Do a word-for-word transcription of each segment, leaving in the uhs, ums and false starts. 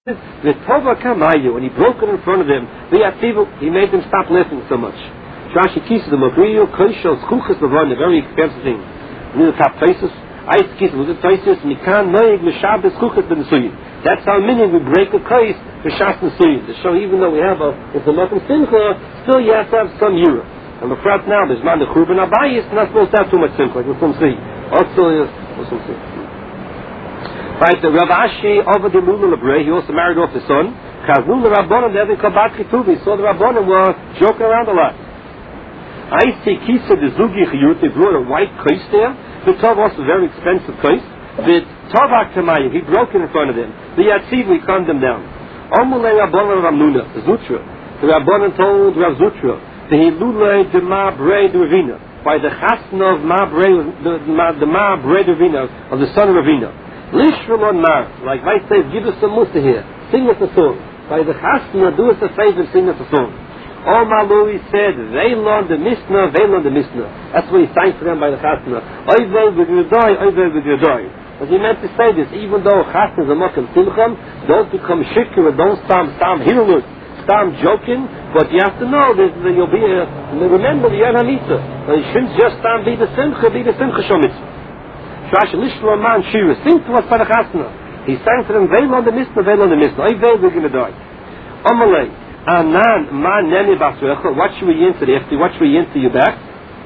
The Tova Kamayu, and he broke it in front of them. The Yatzivu, he made them stop laughing so much. Shashi Kisa, the Magriyo, Koishel, Skuchas, the one, a very expensive thing. Near the top places, Ice Kisa, was it places, Mikan, Noig, Mishab, the Skuchas, the Suyin. That's how many we break a case for Shas and Suyin. To show even though we have a, it's a Mokum Simcha, still you have to have some Yura. And the frat now, there's man the Churban Abayis, not supposed to have too much Simcha, like we'll see. Also, we'll see. Right, the Rav Ashi over the Lula Lebrei, he also married off the son. Chazul the Rabbanon, they haven't come back to Tuvi, so the Rabbanon were joking around a lot. I see Kisa the Zugi Chiyut, they brought a white case there. The Tov was a very expensive case. The Tovak Tamayim, he broke it in front of them. The Yatziv, we calmed them down. Omule Rabbanon Ramnuna, the Zutra. The Rabbanon told Rav Zutra, the Hilule de Ma Brei de Ravina, by the Chasna of Ma Brei, the Ma Brei de Ravina, of the son of Ravina. Lishvamon Mar, like I say, give us some musa here, sing us a song. By the Chasna, do us a favor, sing us a song. All Malui said, they learn the Mishnah, they learn the Mishnah. That's what he sang for them by the Chasna. Oivei v'gredoi, oivei v'gredoi. As he meant to say this, even though Chasna is a mokum simcham, don't become shikr, don't stam, stam hirulus, stam joking, but you have to know that you'll be a, remember the Yom HaMitzvah. You shouldn't just stam be the simcha, be the simcha shomitzvah. Shashi Lishlo Man Shira, sing to us by the Chasna. He sang to them, Veil on the Mishnah, Veil on the Mishnah. Oy Veil, we're going to die. Amalei, Anan, Man, Nene, Basrecha, what should we answer after, what should we answer you back?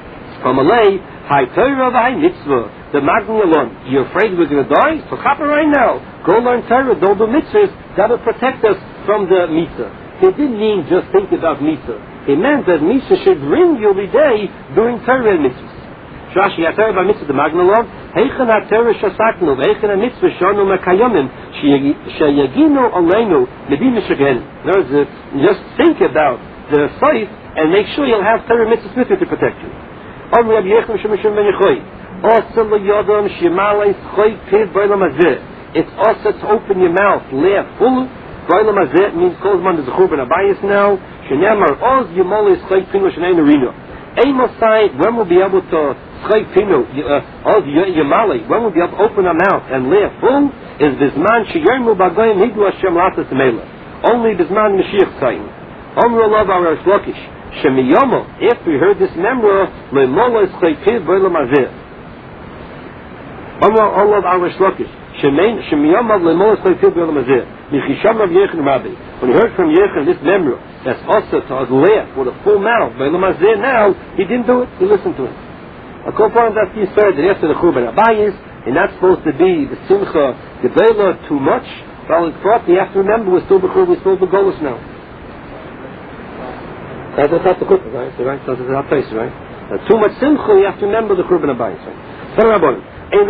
Amalei, Hai Torah, Hai Mitzvah, the Magni alone. You're afraid we're going to die? So chapa right now. Go learn Torah, don't do mitzvahs, that will protect us from the mitzvah. He didn't mean just think about mitzvah. He meant that mitzvah should bring you every day doing Torah and mitzvahs. Shashi HaTorah by the Magnalov, Heichen HaTorah Shasaknu, Heichen HaMitzvah Shonu Mekayomim, Sheyaginu Aleinu, Mebi Mishagen. In other words, just think about the faith and make sure you'll have Torah mitzvahs with you to protect you. Om Rabbi Yechim Shemishim Ben Yechoy, Osa L'Yodom Shemalei Schoy Piv B'Olam Hazeh. It's also to open your mouth, laugh full. B'Olam Hazeh means calls man to the Churban Abayis now. Shenemar Oz Yemolei Schoy Pinu Shenein Arino. Amosai, when we'll be able to Schoy Pinu, Oz Yemolei, when we'll be able to open our mouth and laugh full, is Bisman Sheyermu Bagoyim Higlu Hashem Latas Mela. Only Bisman Mashiach Tzayim. Omru Lov Arash Lokish. Shemiyomo, after we heard this memra, Le'mola Schoy Piv B'Olam Hazeh. Omru Olav Arash Lokish. Shemiyomo Le'mola Schoy Piv B'Olam Hazeh. Michisham Rav Yechon Rabbi. When he heard from Yechon this memra, that's also to laugh with a full mouth. B'Olam Hazeh now, he didn't do it, he listened to it. A component that he said that after the Churban Abayis, and not supposed to be the Simcha, the Bela too much, well, in front, you have to remember we're still the Churban, we're still the Golus now. That's not the Churban, right? So, right? So that's our place, right? Uh, too much Simcha, you have to remember the Churban Abayis, right? So, Rabban,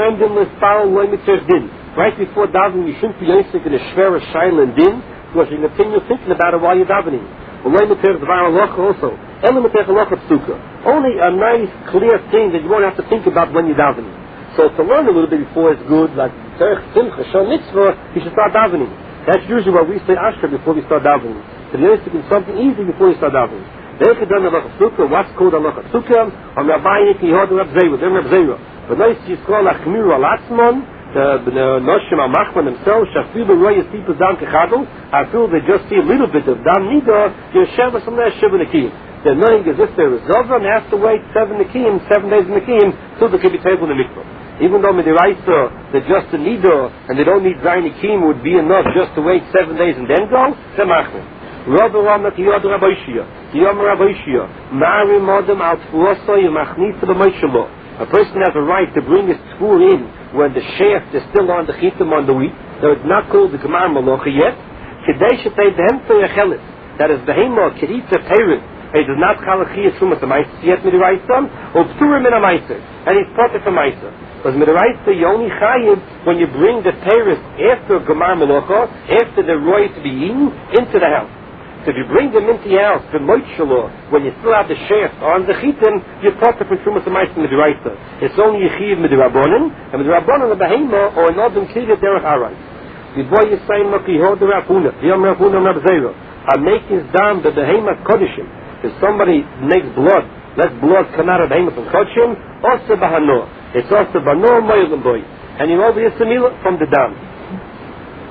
right before davening, you shouldn't be yosek in a shver, a shaila, and din, because you continue thinking about it while you're davening. Also, only a nice, clear thing that you won't have to think about when you're davening. So to learn a little bit before is good, like Simcha, Shal Mitzvah, you should start davening. That's usually what we say Ashra before we start davening. So you have to do something easy before you start davening. What's called Allah Sukkah? On Rabbi Yeki Hod Rab Zera, then Rab Zera. But nice you call Achmiru Alatzmon, the Noshim Amachman themselves, Shafilu Royas people down Kechadol, I feel they just see a little bit of Dam Nida, Yeshem and Sameh Shiva Nakim. They're knowing as if they're a Zovra and have to wait seven Nakim, seven days in Nakim, till they can be tabled in the mikvah. Even though Midiraisa, they're just a Nida, and they don't need Zayin Nakim, would be enough just to wait seven days and then go, they're Machman. Rabbi Ramat Yod Rabbi Shia, Yom Rabbi Shia, Mari Modem Al Tfuoso Yemachnitza B'Moishalo. A person has a right to bring his tfur in when the shaft is still on the chitim on the wheat. So it's not called the Gemar Malocha yet. Kedei Shetei Behem Toyachelis. That is Behemah Keditza Peirit. He does not call a Chiyah Trumas a Meiser yet Midiraisa, or Pturim in a Meiser, and he's Potter for Meiser. Because Midiraisa, you only Chayim when you bring the Peirit after Gemar Malocha, after the roy to be eaten, into the house. So if you bring them into your house, the Moitshalo, when you still have the shaft on the chitim, you're Potter for Trumas a Meiser Midiraisa. It's only a Chiyah Midirabonin, and Midirabonin a Behemah, or an Odom Kliyah Derech Harai. The boy is saying, Makihod Rapuna, Yom Rapuna Rab Zera, I make his dam the Behemah Kodishim. If somebody makes blood, let blood come out of the Behemah from Kodishim, also Bahano. It's also Bahano Moyelim Boy. And you know the Yisramila from the dam.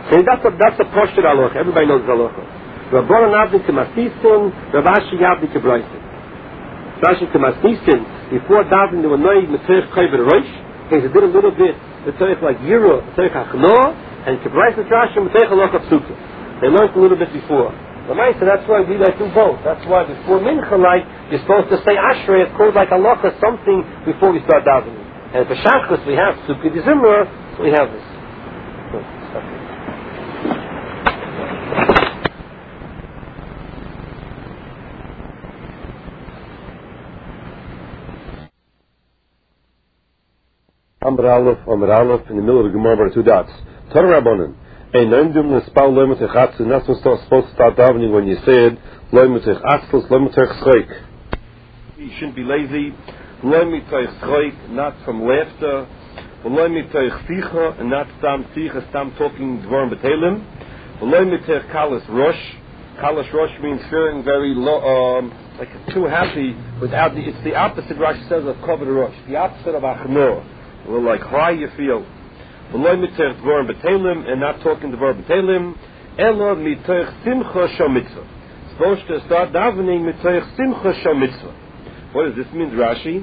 And that's a, that's a portion of halacha. Everybody knows halacha. Rabbanan avdi k'masnisin, Rav Ashi avdi k'braisin. Rashi k'masnisin, before davening, they were noig m'terich koyver roish. He did a little bit, m'terich like Yiro, m'terich achno, and k'braisin Rashi, m'terich halacha psuka. They learned a little bit before. The Maisa, that's why we like do both. That's why before mincha, like, you're supposed to say ashrei, it's called like halacha, something before we start davening. And for Shachris, we have psuka de zimra, so we have this. Amr Aleph, Amr Aleph, in the middle of the Gemara, two dots. Torah Rabbanan. Ein Neumdum Nespal Loimetech Atzl. That's what's supposed to start davening when you said Loimetech Atzl, Loimetech Schoik. You shouldn't be lazy. Loimetech Schoik, not from laughter. Loimetech Sicha, and not Stam Sicha, Stam talking Dvorim B'Telim. Loimetech Kalas Rosh. Kalas Rosh means feeling very low, um, like too happy without the, it's the opposite, Rashi says, of Kavod Rosh. The opposite of Achnor. A little like high you feel. V'loy mitoich dvorim b'telim, and not talking dvorim b'telim. Elo mitoich simcha shel mitzvah. Supposed to start davening mitoich simcha shel mitzvah. What does this mean, Rashi?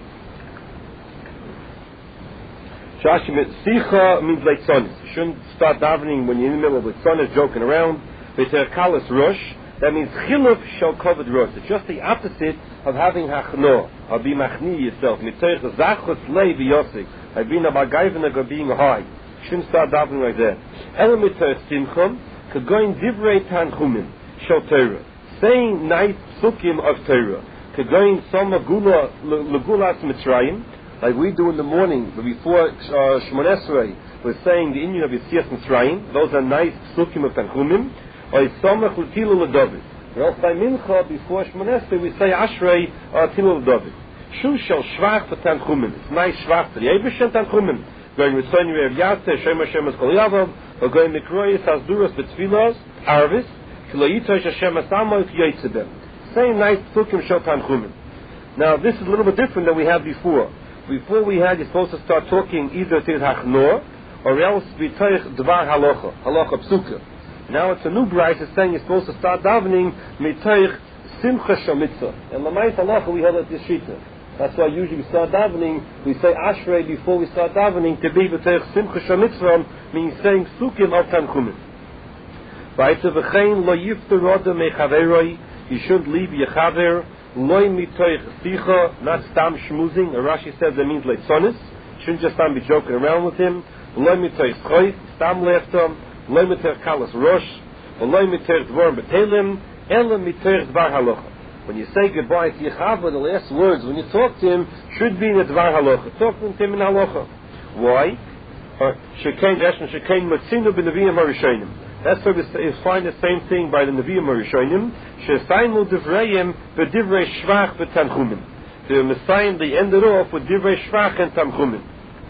Rashi means sicha means like tzonis. You shouldn't start davening when you're in the middle of the tzonis joking around. Mitoich kalas rosh. That means chiluf shel kavod rosh. It's just the opposite of having hachno, of being machni yourself. Mitoich zachos lei v'yosik. I've been a bagayvena of being high. You shouldn't start davening like that. Ela mitoich simcham, kagoin divrei tanchumim shel Torah. Saying nice psukim of Torah. Kagoin soma gula legulas mitzrayim, like we do in the morning before uh, Shmoneh Esrei. We're saying the Inyan of Yetzias Mitzrayim. Those are nice psukim of tanchumim. Or Yisomach l'tilu l'David. Or else by Mincha, before Shmoneh Esrei, we say Ashrei or tilu l'David. Shu shel shvach for Tanchumim. It's nice shvach for the Eibush and Tanchumim. Going with Sonny Rev Yateh, Shem Hashem Es Kol Yavav, or going Mikroyis Hasduras B'Tfilos, Arvis, Kilo Yitosh Hashem Asamoy K'yotzebem. Same nice psukim shel Tanchumim. Now this is a little bit different than we had before. Before we had, you're supposed to start talking either to Hachnor, or else B'Toich Dvar Halacha, Halacha Psuka. Now it's a new brayse is saying you're supposed to start davening mitoich simcha shel mitzvah. And l'mayis halacha we held at this shita. That's why usually we start davening, we say ashrei before we start davening to be mitoich simcha shel mitzvah, means saying sukim of tanchumim. Vayitze v'chein lo yifter roda mechaveroi, you shouldn't leave yechaver, loy mitoich sicha, not stam shmuzing. Rashi says that means like sonis. You shouldn't just stand be joking around with him. Loy mitoich choy, stam laughter. Loy mitoich kalas rosh, or loy mitoich dvorim b'telim, ela mitoich dvar halacha. When you say goodbye to Yechav, the last words when you talk to him should be in the dvar halacha. Talk to him in halacha. Why? Shekain Reshon Shekain Matzinu b'Neviim Harishonim. That's why we find the same thing by the Neviim Harishonim. Shesainu divreim b'divrei shvach v'tanchumim. The Messiah they ended off with divrei shvach and tanchumim.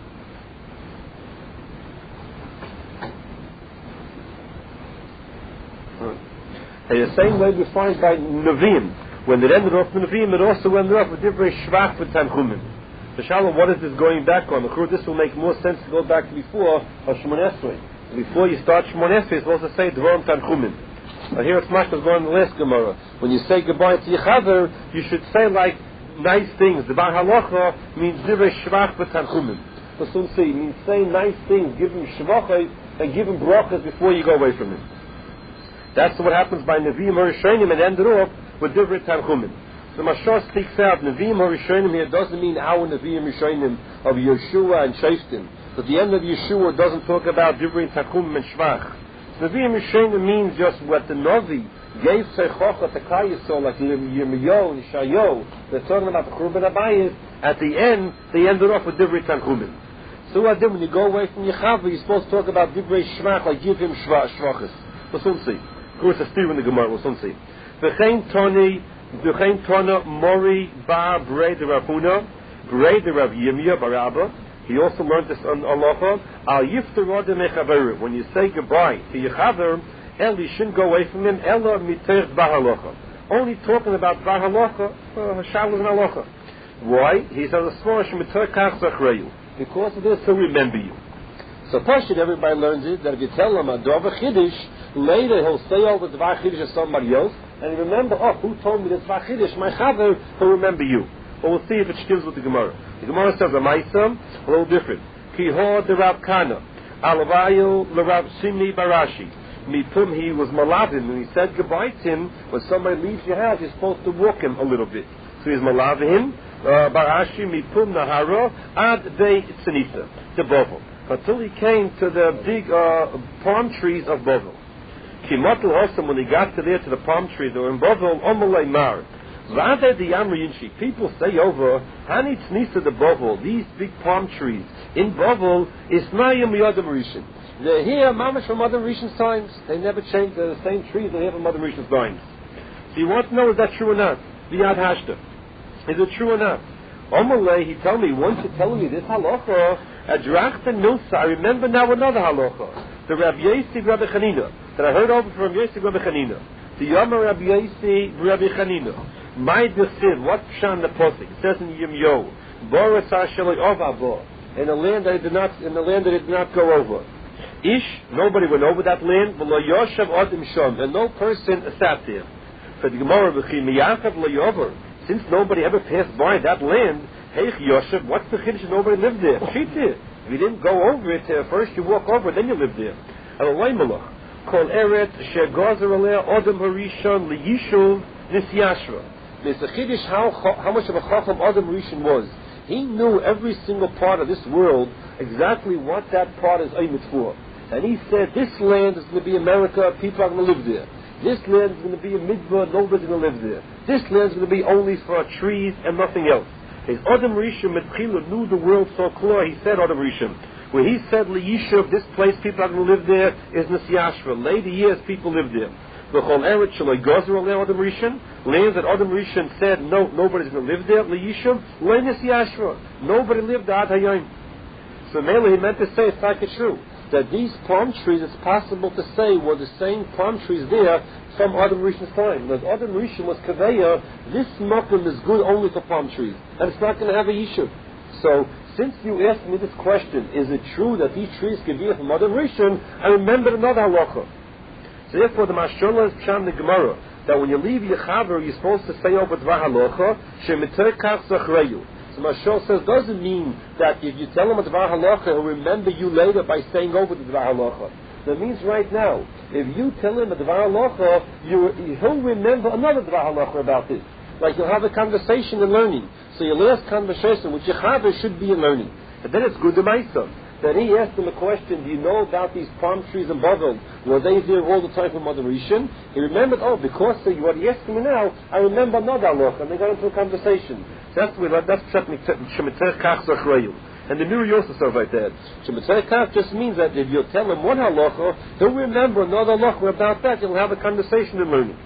And the same way we find by Nevi'im. When it ended off with Nevi'im, it also ended off with Divrei Shvach with Tanchumim. So Shalom, what is this going back on? This will make more sense to go back to before Shmoneh Esrei. Before you start Shmoneh Esrei, you're supposed to say Dvorim Tanchumim. Now here it's Mashma's going in the last Gemara. When you say goodbye to Yechaver, you should say like nice things. The Bar Halacha means Divrei Shvach with Tanchumim. So soon see, means say nice things, give him Shvachai, and give him brachas before you go away from him. That's what happens by Nevi'im Harishonim and ended off with Divrei Tanchumim. So Mashar speaks out, Nevi'im Harishonim here doesn't mean our Nevi'im Harishonim of Yeshua and Shoftim. But the end of Yeshua doesn't talk about Divrei Tanchumim and Shvach. So Nevi'im Harishonim means just what the Navi gave Seichocha to Kayisol, like Yirmiyahu and Yeshayahu. They're talking about the Churban Abayis. At the end, they ended off with Divrei Tanchumim. So what then when you go away from Yechav, you're supposed to talk about Divrei Shvach, like give him Shvachas. We'll soon see. Of course, it's still in the Gemara, we'll soon see. V'chein Toni, v'chein Tona Mori Ba Brei de Rabuna, Brei de Rav Yirmiyah Bar Abba. He also learned this on Halacha. Al Yifter Roda Mechaveru. When you say goodbye to Yechaver, El, you shouldn't go away from him. Ela Miteich Bar Halacha. Only talking about Bar Halacha, Shalos and Halacha. Why? He says, because of this, he'll remember you. So Pashut, everybody learns it, that if you tell him a Dvar Chiddush, later he'll say over the Dvar Chiddush of somebody else, and remember, oh, who told me this Dvar Chiddush? My Chaver, he'll remember you. But we'll see if it shkims with the Gemara. The Gemara says, a Maisa, a little different. Ki ho de Rav Kana, alavayu le Rav Shimni Barashi. Mipum, he was malavim, and he said goodbye to him. When somebody leaves your house, you're supposed to walk him a little bit. So he's malavim, Barashi, Mipum Nahara, ad de Tzanitha, to Bovel. Until he came to the big uh, palm trees of Bovel. Kimatul Hosam, when he got to there to the palm trees, they were in Bovel, Omalei Mar. Vade the Yamriyinshi, people say over, Hani Tzanitha de Bovel, these big palm trees in Bovel, is Nayim Yodam Rishon. They're here, mamash from Adam Rishon's times. They never changed. They're the same trees they have from Adam Rishon's times. So you want to know, is that true or not? Biyad Hashta. Is it true or not? Omalei, he told me, once you're telling me this halacha, Adrachta Nilsa, I remember now another halacha. The Rabbi Yossi Rabbi Chanina, that I heard over from Yossi Rabbi Chanina. The Yoma Rabbi Yossi Rabbi Chanina. My Desid, what Pshan the Posik? It says in Yimyo, Boris Hasheloi Ovabo, in a land that it did not, in the land that it did not go over. Ish, nobody went over that land, v'lo yoshav odim shom, and no person sat there. For the Gemara, v'chi miyachav lo yover, since nobody ever passed by that land, heich yoshav, what's the chiddush? Nobody lived there. Sheet there. If you didn't go over it, uh, first you walk over, then you live there. Alay malach, kol eret shegozer aleh odem harishon liyishuv nisyashva. There's a chiddush how how much of a chacham Adam Rishon was. He knew every single part of this world, exactly what that part is aimed for. And he said, this land is going to be America, people are going to live there. This land is going to be a mitzvah, nobody's going to live there. This land is going to be only for trees and nothing else. His Adam Rishon Metchila knew the world so clear, he said Adam Rishon. When he said Liyishuv, this place people are going to live there, is Nisyashva. Later years people live there. L'chol eret shaloi gozer alei Adam Rishon, lands that Adam Rishon said, no, nobody's going to live there, Liyishuv, lo Nisyashva. Nobody lived Ad Hayom. So mainly he meant to say, it's like it's true, that these palm trees, it's possible to say, were the same palm trees there from Adam Rishon's time. Because Adam Rishon was Kaveya, this makom is good only for palm trees, and it's not going to have a yishuv. So, since you asked me this question, is it true that these trees can be from Adam Rishon, I remembered another halacha. So therefore, the Mashalolah is Psham the Gemara, that when you leave your chaver, you're supposed to say over Dvar halacha, she'meter kach zachreyu. So Mashal says, doesn't mean that if you tell him a Dvar halacha, he'll remember you later by saying over the Dvar halacha. That means right now, if you tell him a Dvar halacha, you, he'll remember another Dvar halacha about this. Like you'll have a conversation and learning. So your last conversation with your chaver should be in learning. And then it's good to Maisa. That he asked him a question, do you know about these palm trees in Bavel? Were they there all the time from Mother Rishon? He remembered, oh, because of what he asked me now, I remember another halacha, and they got into a conversation. That's the way, that's Shemeter Kach Zachreyu. And the Miri also says like that. Shemeter Kach just means that if you tell him one halacha, he'll remember another halacha about that, he'll have a conversation and learning.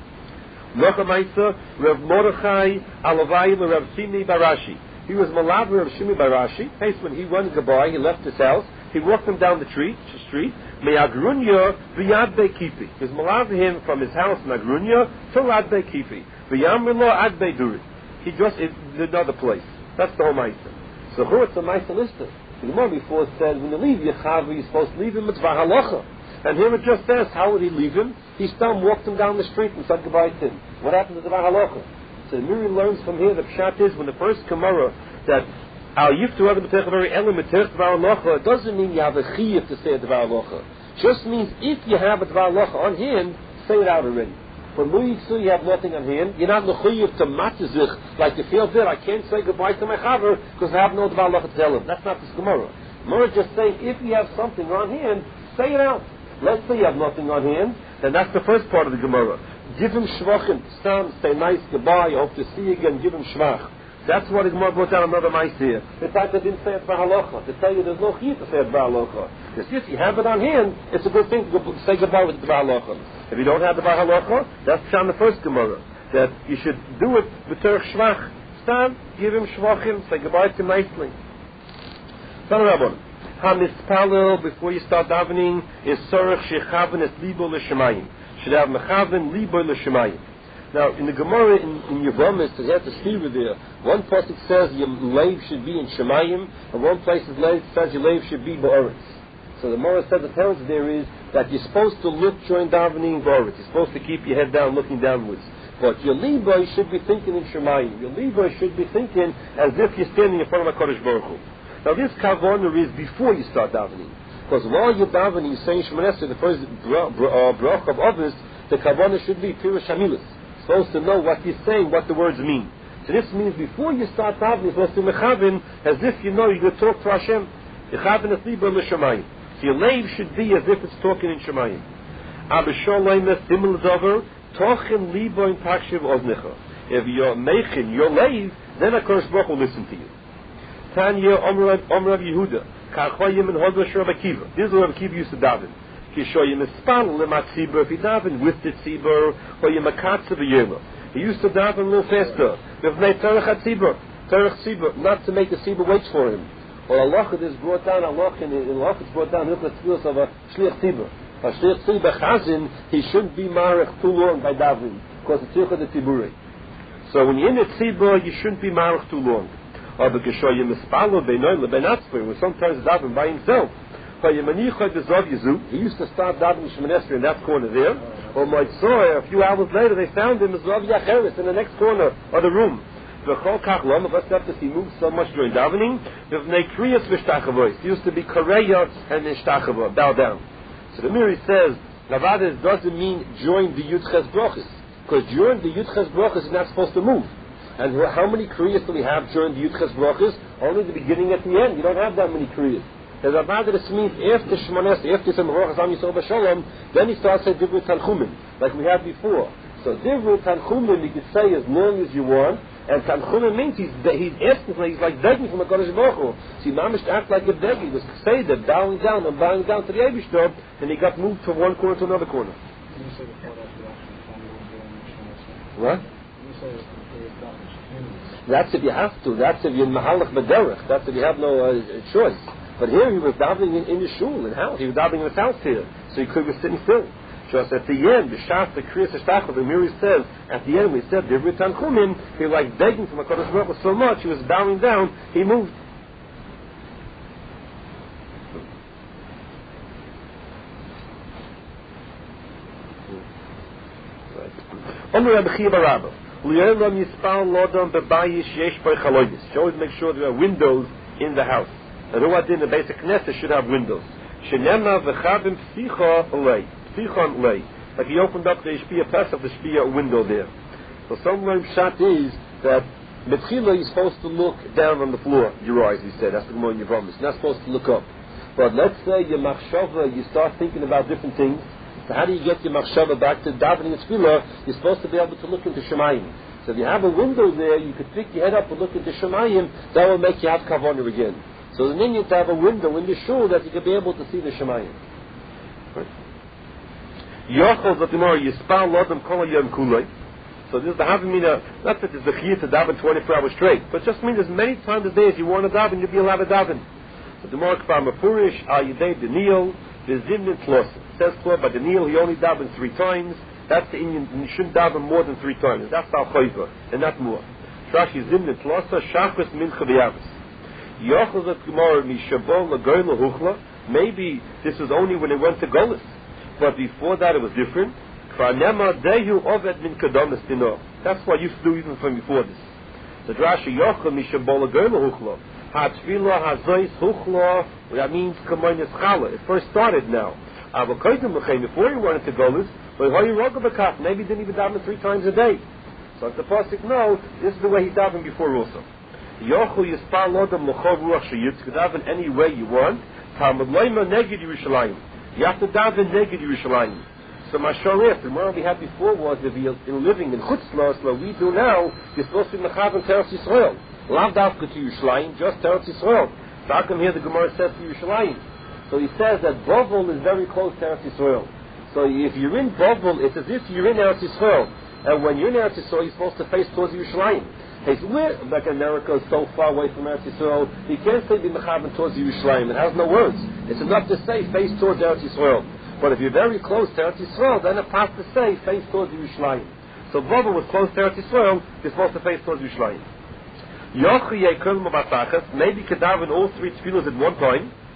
Locha Maisa, Rav Mordechai, Alavai, Rav Shimi Barashi. He was Malav of Shimi Barashi. Hey, when he went goodbye, he left his house. He walked him down the street. street. Me'agrunya v'yad be'kipi. He was Malav him from his house in Agrunya to Ad be'kipi. V'yamrilo Ad be'durit. He just in another place. That's the whole Maisa. So who it's a Maisa lister? The Gemara before said when you leave Yechav, you're supposed to leave him with Vahalacha. And here it just says, how would he leave him? He still walked him down the street and said goodbye to him. What happened to the Vahalacha? So Miri learns from here, the pshat is, when the first Gemara, that Al Yiftu Adam B'Terech Very Elim B'Terech Dvar Halacha, it doesn't mean you have a chiyuv to say a Dvar Halacha. Just means if you have a Dvar Halacha on hand, say it out already. When Lu Yitzu you have nothing on hand, you're not l'chiyuv to matizich, like you feel there, I can't say goodbye to my chaver, because I have no Dvar Halacha to tell him. That's not this Gemara. Gemara just saying, if you have something on hand, say it out. Let's say you have nothing on hand, then that's the first part of the Gemara. Give him shvachim, stand, say nice goodbye, hope to see you again, give him shvach. That's what the Gemara brought down another mice here. The fact that didn't say it for halacha, to tell you there's no chiyuv to say it for halacha. Because if you have it on hand, it's a good thing to go, say goodbye with the halacha. If you don't have the halacha, that's on the first Gemara, that you should do it b'terech shvach. Stand, give him shvachim, say goodbye to him nicely. Tell Rabban. Hamispalel, before you start davening, is sorech shechaven es libo l'shemayim. Should have mechaven libo l'shemayim. Now, in the Gemara in, in Yevamis, it has a steer there. One pasuk says your leiv should be in Shemayim, and one place it says your leiv should be ba'aretz. So the Gemara said the tells there is that you're supposed to look during davening Boris. You're supposed to keep your head down, looking downwards. But your liboy should be thinking in Shemayim. Your liboy should be thinking as if you're standing in front of a Kodesh Baruch Hu. Now this kavanah is before you start davening. Because while you're davening, you're saying Shemoneh Esrei, the first brach of Avos, the kavanah should be Pirush Hamilas. Supposed to know what you're saying, what the words mean. So this means before you start davening, you're supposed to mechavin as if you know you're going to talk to Hashem. Mechavin es libo l'shamayim. So your leiv should be as if it's talking in Shemayim. Abisholayim simul dover tochen libo in takshiv oznecha. If you're mechin your leiv, then a Kodesh Baruch will listen to you. Tanya Omer Rav Yehuda Kachayim and Hodva Shor Rav Akiva. This is what Rav Akiva used to daven. Kishoyim espal lemat tzibur. If you daven with the tzibur or you makatze v'yela. He used to daven a little faster. V'vnei terech tzibur, terech tzibur, not to make the tzibur wait for him. Or Allah is brought down. Allah in Allah is brought down. Look at the skills of a shliach tzibur. A shliach tzibur chazin, he shouldn't be marech too long by davening because it's tzibur the tziburi. So when you're in the tzibur, you shouldn't be marech too long. Or the kishoyim espalo beinoy lebenatzper, who sometimes daven by himself. He used to start davening Shemoneh Esrei in that corner there. Or Moitzoy, a few hours later, they found him as Rav Yacheres in the next corner of the room. He moved so much during davening. He used to be Koreya and Nishtachava, bow down. So the Miri says, Navades doesn't mean join the Yudches Brochus. Because during the Yudches Brochus, you're not supposed to move. And how many Kriyas do we have during the Yudches Brochus? Only the beginning at the end. You don't have that many Kriyas. As Abad this means after Shemoneh Esrei, after Semachor Chazam Yisrael B'Shalom, then he starts saying Divrei Tanchumim, like we had before. So Divrei Tanchumim you can say as long as you want, and Tanchumim means he's, he's asking for, he's like begging from a Kodesh Baruch Hu. So he mamish to act like a begging, he was say that bowing down and bowing down to the Eibishter, and he got moved from one corner to another corner. Can you say before that you actually found What? Can you say That's if you have to. That's if you're Mahalach B'derech. That's if you have no uh, choice. But here he was davening in, in the shul, in house. He was davening in his house here. So he could be sitting still. So at the end, the Shas, the Kriyas Eshtachov, the Miri says, at the end we said, Divrei Tanchumim, he was like begging from a Kodesh Baruch Hu so much, he was bowing down, he moved. Omer Rabbi Chiya bar Rabba, L'yolam yispal lodam bebayish yesh boi chaloyis. Should always make sure there are windows in the house. And Ruach Din, the basic Knesset, should have windows. Shenema v'chavim psicha lei. Psichon lei. Like he opened up the Shpia Pesach, the Shpia window there. So some learned Pshat is that Metchila you're supposed to look down on the floor, your eyes, he said. That's the Gemara in Yevamos. You're not supposed to look up. But let's say your machshava, you start thinking about different things. So how do you get your machshava back to davening and tefillah? You're supposed to be able to look into Shemayim. So if you have a window there, you could pick your head up and look into Shemayim. That will make you have kavanah again. So the ninyan to have a window in the shul that you can be able to see the Shemayim. Yochel Zatimor Yispal Lodam Kol Yom Kulei. So this is the Havamina, not that it's the chiyah to daven twenty-four hours straight, but just means as many times a day as you want to daven, you'll be allowed to daven. So the Gemara K'var Mefurish Al Yidei Daniel V'Zimnin Tlos. Says Tlos by Daniel he only davened three times. That's the Indian. You shouldn't daven more than three times. That's Al Chayva and not more. Trashi Zimnin Tlosa Shachris Mincha V'Yavis. Yochel Zatimor Mishabol Lagoy Lahuchla. Maybe this was only when it went to Golis. But before that it was different. That's what I used to do even from before this. The Rashi Yochel Mishabola Gerla Huchla. Hatfila Hazois Huchla. That means Kamoynes Chala. It first started now. Before you wanted to Golis, maybe he didn't even daven three times a day. So if the Pasuk knows, this is the way he davened before also. Yochel Yispal Lodam L'chov Ruach Sheyitz. You can daven any way you want. Talmud Loima Neged Yerushalayim. You have to daven Neged Yerushalayim. So Mashorif, the more we had before was if you're living in Chutzlos, like we do now, you're supposed to be Mechav and Teretz Yisrael. Lav Dafka to Yerushalayim, just Teretz Yisrael. So how come here the Gemara says to Yerushalayim? So he says that Bovel is very close to Teretz Yisrael. So if you're in Bovel, it's as if you're in Teretz Yisrael. And when you're in Teretz Yisrael, you're supposed to face towards Yerushalayim. Hey, so we're, like America is so far away from Teretz Yisrael, you can't say be Mechav towards Yerushalayim. It has no words. It's enough to say face towards Teretz Yisrael. But if you're very close to Eretz Yisrael, then it has to say face towards Yerushalayim. So Bovel was close to Eretz Yisrael, you're supposed to face towards Yerushalayim. Maybe you could daven all three tefillos at one time.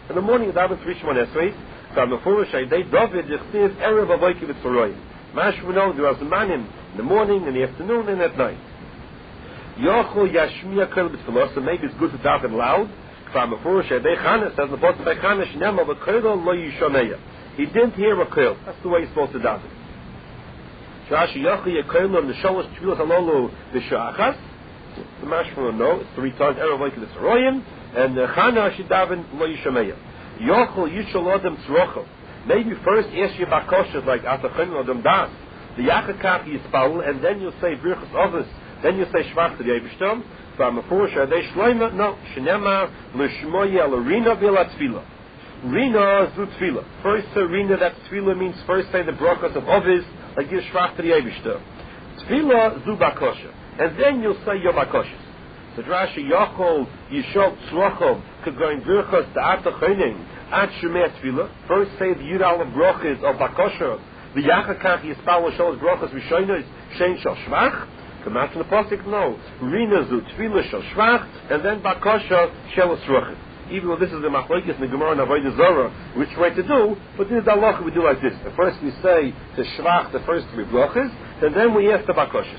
In the morning, you daven three Shemon Esrei. From the Furish, David Yechtiv Erev Avoiki V'Tzoroyim. Mash we know there are Zmanim in the morning, in the afternoon, and at night. Yochel Yashmiya Koil B'Tfilah. So maybe it's good to daven loud. From the Furish, David Chana says the bottom by Chana Shnema V'Koil Lo Yishoneya. He didn't hear a koil. That's the way he's supposed to daven. Shashi Yochel Yekoil and the Sholosh Tfilas Halolu V'Shachas. The Mash will know it's three times Erev Avoiki V'Tzoroyim, and Chana should daven Lo Yishoneya. Yochel Yishol Adam Tzrochel. Maybe first ask your bakoshes like Atachin Adam Das. The Yachakach Yispal, and then you'll say Birchas Ovis. Then you'll say Shvach to the Eibishtam. From a Furish, they Shloima. No, Shenema L'Shmoya L'Rina V'La Tefila. Rina Zu Tefila. First say Rina, that Tefila means first say the Brachas of Ovis, like you Shvach to the Eibishtam. Tefila Zu Bakosha, and then you'll say your bakoshes. So Rashi Yochel Yishol Tzrochel Kagoin Birchas Ta'atachinim Ad Shemei Tefila. First say the Yudal of Brochas of Bakosha. The Yachakach Yispal Shol Brochas Rishonos Shein Shal Shvach. Come out from the pasuk. No, Rina Zu Tefila Shal Shvach, and then Bakosha Shel Tzrochel. Even though this is the Machlokes in the Gemara and Avodah Zarah, which way to do, but this is the halacha we do like this. The first we say to Shvach the first three Brochas, and then we ask the Bakoshes.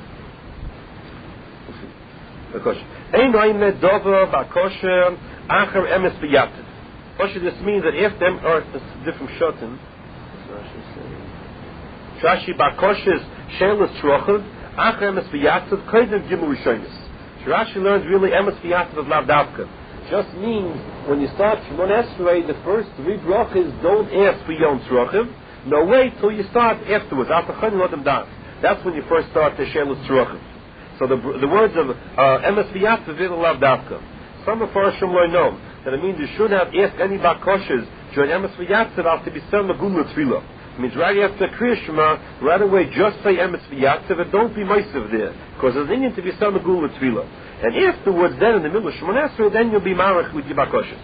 Ein oime dover bakosher acher emes biyativ. What should this mean? That if them are different shotin, Rashi bakoshes shelas trochad acher emes biyativ koydem gimel rishonis. Rashi learns really emes biyativ of lav davka. Just means when you start Shemon Esrei, the first three brachas don't ask for yom trochav. No, wait till you start afterwards. Atachin l'adam das. That's when you first start the shelas trochav. So the the words of emes v'yatz v'vil lav davka. Some of our Shemloi know that it means you should have asked any bakoshes during emes v'yatz to be sel magul l'tfila. It means right after Kriya Shema, right away just say emes v'yatz and don't be meisav there, because there's Indian to be sel magul l'tfila. And afterwards, then in the middle of Shemon Esrei, then you'll be marach with your bakoshes.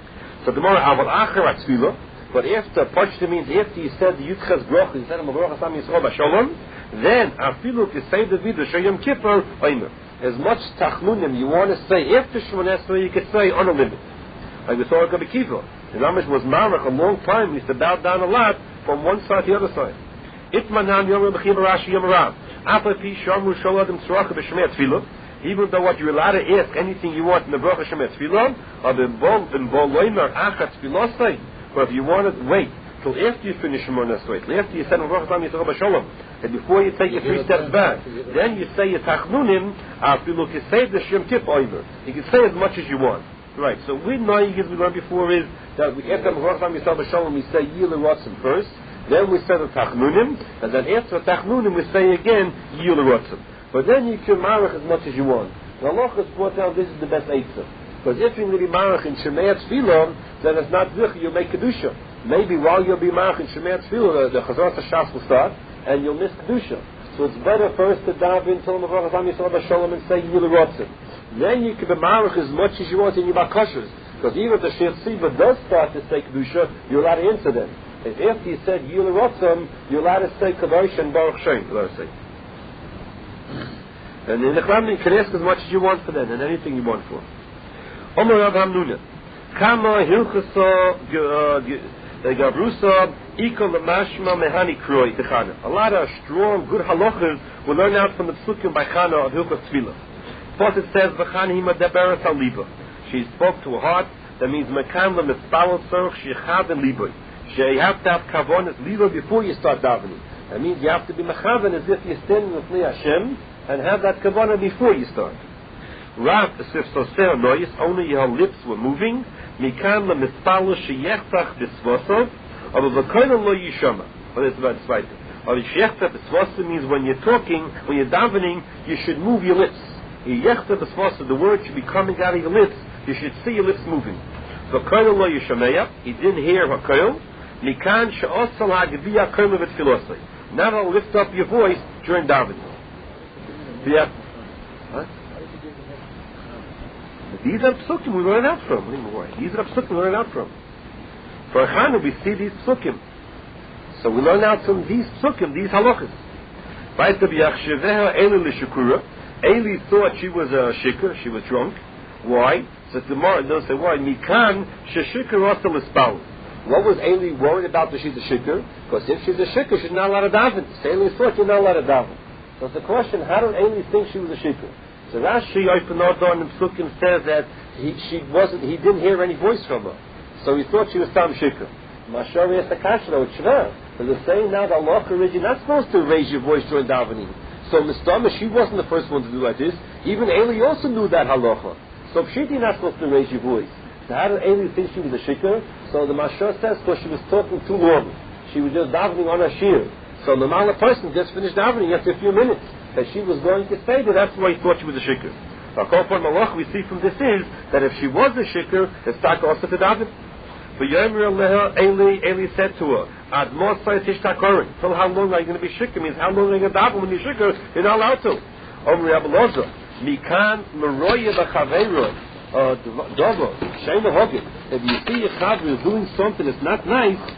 So the more aval acher atzvila, but after pashta means after you said the yutchas broch, you said amavrach asam yisrael b'shalom. Then, afilu kisei David Shayom Kippur Omer. As much tachnunim you want to say after Shemon Esrei, you could say on a limit. Like we saw at Rabbi Kiva. The Ramesh was marach a long time. He used to bow down a lot from one side to the other side. Itmanan Yom Rabbi Kiva Rashi Yom Rav. Apapi Shamru Sholadim Tzrocha B'Shemei Tefillah. Even though what you're allowed to ask anything you want in the Bracha Shemei Tefillah, or the Bol in Bol Loimer Achat Tefillah, but if you want to wait till after you finish Shemon Esrei, after you said Baruch Hashem Yisrael B'Shalom, and before you take your three steps back, then you say your Tachnunim, after you look, you say the Shem Kip Oimer. You can say as much as you want. Right, so we know, as we learned before, is that we after Baruch Hashem Yisrael B'Shalom, we say Yil Rotzim first, then we say the Tachnunim, and then after the Tachnunim, we say again Yil Rotzim. But then you can marach as much as you want. The halacha is brought down, this is the best eitzah. Because if you're going to be marach in Shemei Tefillah, then it's not zich, you'll make Kedusha. Maybe while you'll be marach in Shemei Tefillah, the Chazar Tashas will start, and you'll miss Kedusha. So it's better first to dive in, tell them Baruch Hashem Yisrael B'Shalom, and say Yil Rotzim. Then you can be marach as much as you want in your bakashas. Because even if the Sheikh Siva does start to say Kedusha, you're allowed to answer them. If after you said Yil Rotzim, you're allowed to say Kadosh and Baruch Shem, you're allowed to say. And in the Chlam, you can ask as much as you want for that, and anything you want for. Omer Rav Hamnuna, Kama Hilchasa Gabrusa Ikol Mashma Mehani Kroi Techana. A lot of strong, good halachas we learn out from the Psukim by Chana of Hilchas Tefillah. First it says V'chana Hima Deberet Al Liba. She spoke to her heart. That means Mekan LeMitzpalel Tzorch Shechad and Liba. She have to have kavon as Liba before you start davening. That means you have to be mechavan as if you're standing with Hashem, and have that kavanah before you start. Rav Sif Soser Noyis, only your lips were moving. Mikan LeMitzpalel Sheyechtach B'Svosov, or V'koyna Lo Yishama. Or that's about Zweite. Or Sheyechtach B'Svosov means when you're talking, when you're davening, you should move your lips. Yechtach B'Svosov, the word should be coming out of your lips. You should see your lips moving. V'koyna Lo Yishameya, he didn't hear V'koyl. Mikan She'osal HaGeviya Koyla V'Tfilosai. Now I'll lift up your voice during davening. Yeah. What? These are psukim we learn out from. These are psukim we learn out from. For Chanu we see these psukim. So we learn out from these psukim, these halachas. Eli thought she was a shikr, she was drunk. Why? So tomorrow they'll say, why? Mikan sheshikar also lispal. What was Eli worried about that she's a shikar? Because if she's a shikar, she's not allowed to daven. So Eli thought you're not allowed to daven. So it's the question, how did Eli think she was a shikar? So Rashi Oipanodon and Psukim says that he she wasn't he didn't hear any voice from her. So he thought she was some shikar. Mashari has the kasha with Shver. But they're saying now that Allah originally not supposed to raise your voice during davening. So Mistama, she wasn't the first one to do like this. Even Eli also knew that halacha. So Pshiti not supposed to raise your voice. So how did Eli think she was a shikar? So the Mashar says because she was talking too long. She was just davening on her shir. So the normal person just finished davening after a few minutes. That she was going to say that that's why he thought she was a shikar. Akofar Malach, we see from this is that if she was a shikar, it's tak also to daven. But Yomer Leha Eli Eli said to her, Ad Mosai Tishtakorin. Till how long are you going to be shikar? Means how long are you going to daven when you're shikar? You're not allowed to. Omri Abelazar. Mikan Meroya B'Chaveiroi. Uh, Dovo, Shema Hogin. If you see a Chaver is doing something that's not nice,